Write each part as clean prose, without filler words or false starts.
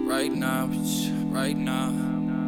right now, right now.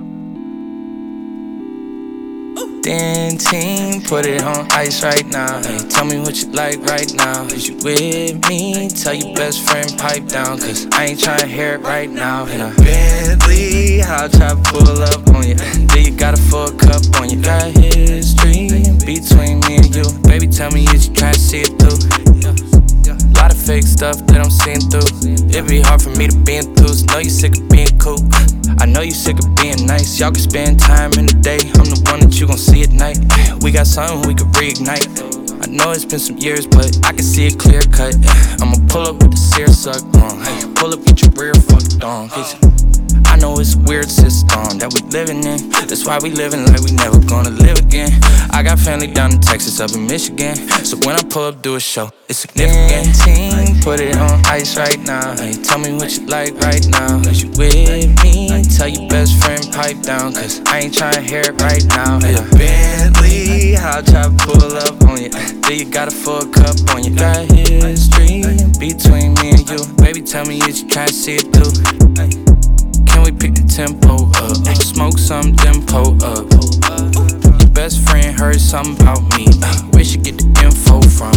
Then team, put it on ice right now. Hey, tell me what you like right now. Is you with me? Tell your best friend pipe down, cause I ain't tryna hear it right now. In a Bentley, I'll try to pull up on you. Then you got a full cup on you. Got history between me and you. Baby, tell me is you tryna see it through? Lot of fake stuff that I'm seeing through. It'd be hard for me to be enthused. Know you sick of being cool. I know you sick of being nice. Y'all can spend time in the day. I'm the one that you gon' see at night. We got something we could reignite. I know it's been some years, but I can see it clear cut. I'ma pull up with the sear suck on. Hey, pull up, get your rear fucked on. I know it's a weird system that we living in. That's why we living like we never gonna live again. I got family down in Texas, up in Michigan. So when I pull up, do a show, it's significant. Team, put it on ice right now. Hey, tell me what you like right now. Is you with me? Tell your best friend pipe down, cause I ain't tryna hear it right now. In a Bentley, I'll try to pull up on you. Then you got a full cup on you. Got history between me and you. Baby, tell me is you tryna see it through? Can we pick the tempo up? Smoke some, then pull up. Your best friend heard something about me. Where she get the info from?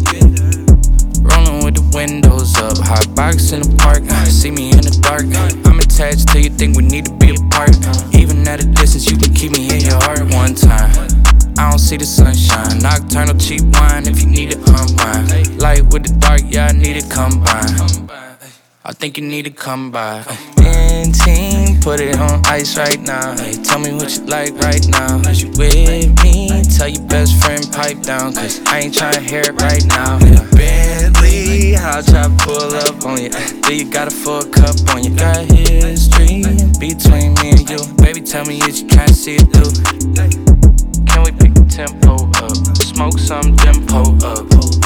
Rolling with the windows up. Hot box in the park. See me in the dark. I'm attached till you think we need to be apart. Even at a distance, you can keep me in your heart one time. I don't see the sunshine. Nocturnal cheap wine if you need to unwind. Light with the dark, yeah, I need it combined. I think you need to come by. Then team, put it on ice right now. Hey, tell me what you like right now. Is you with me? Tell your best friend pipe down, cause I ain't tryna hear it right now. In a Bentley, I'll try to pull up on you. Then you got a full cup on you. Got history between me and you. Baby, tell me is you tryna see it through? Can we pick the tempo up? Smoke some, then pull up.